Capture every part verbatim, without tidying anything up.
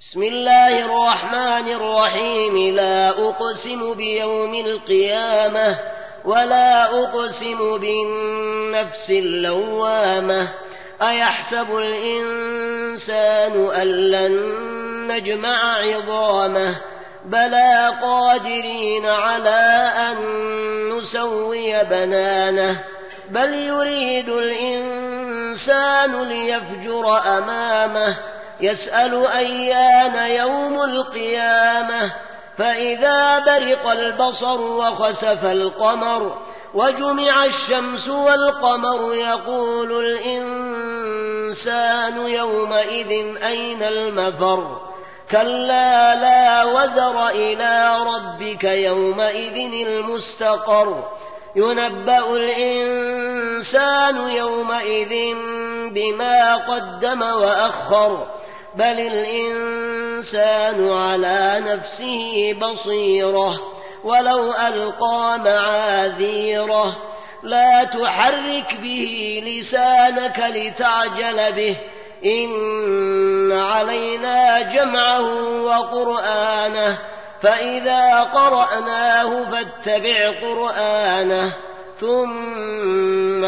بسم الله الرحمن الرحيم. لا أقسم بيوم القيامة ولا أقسم بالنفس اللوامة. أيحسب الإنسان أن لن نجمع عظامه بلى قادرين على أن نسوي بنانه بل يريد الإنسان ليفجر أمامه يسأل أيان يوم القيامة فإذا برق البصر وخسف القمر وجمع الشمس والقمر يقول الإنسان يومئذ أين المفر كلا لا وزر إلى ربك يومئذ المستقر ينبأ الإنسان يومئذ بما قدم وأخر بل الإنسان على نفسه بصيرة ولو ألقى معاذيره لا تحرك به لسانك لتعجل به إن علينا جمعه وقرآنه فإذا قرأناه فاتبع قرآنه ثم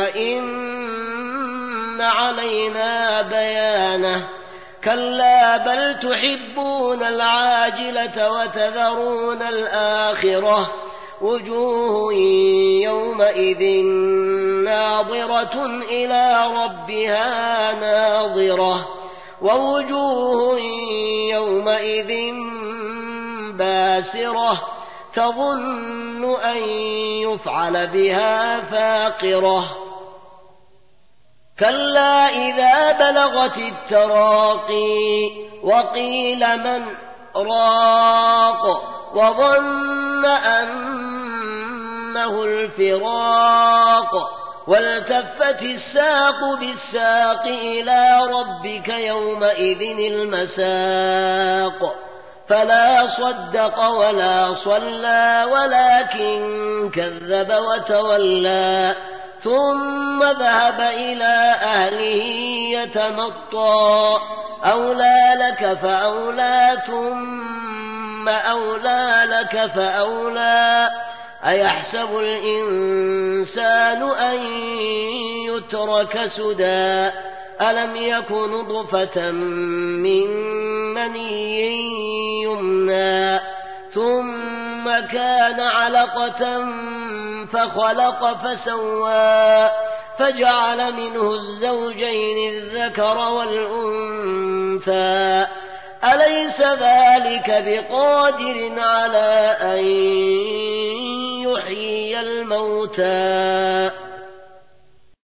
إن علينا بيانه كلا بل تحبون العاجلة وتذرون الآخرة وجوه يومئذ ناظرة إلى ربها ناظرة ووجوه يومئذ باسرة تظن أن يفعل بها فاقرة كلا إذا بلغت التراقي وقيل من راق وظن أنه الفراق والتفت الساق بالساق إلى ربك يومئذ المساق فلا صدق ولا صلى ولكن كذب وتولى ثم ذهب إلى أهله يتمطى أولى لك فأولى ثم أولى لك فأولى أيحسب الإنسان أن يترك سدى ألم يك نطفة من مني يمنى ثم كان علقة فخلق فسوى فجعل منه الزوجين الذكر والأنثى أليس ذلك بقادر على أن يحيي الموتى